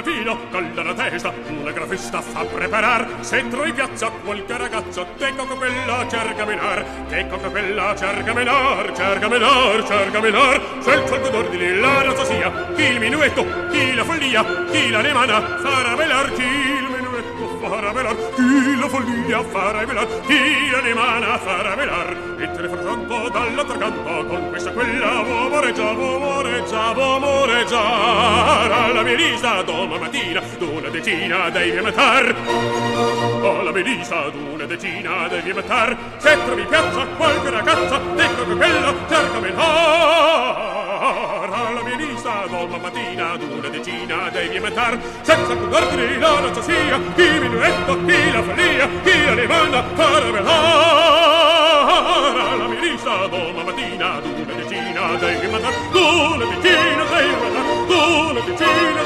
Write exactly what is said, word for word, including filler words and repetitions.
mattino, colla la testa, una gran festa fa preparar. Se trovi piazza qualche ragazzo, te cocopella cerca menar, te cocopella cerca menar, cerca menar, cerca menar. Senza il godor di lilla razza sia, chi il minuetto, chi la follia, chi la nemana, farà velar, chi il minuetto farà velar, chi la follia farà velar, chi la nemana farà velar. E te ne fa tanto dall'altro canto, con questa quella vomoreggia, vomoreggia, vomoreggiar. Alla Melisa doma mattina, d'una decina devi matar. Alla Melisa d'una decina devi matar. Se trovi piazza qualche ragazza, ecco che quella cerca menar. Alla Melisa doma mattina, d'una decina devi matar. Senza accordarti la razza sia, chi minuetto, chi la follia, chi la rimanda, farà velar. Alla Melisa doma mattina, d'una decina devi matar. D'una decina devi matar, d'una decina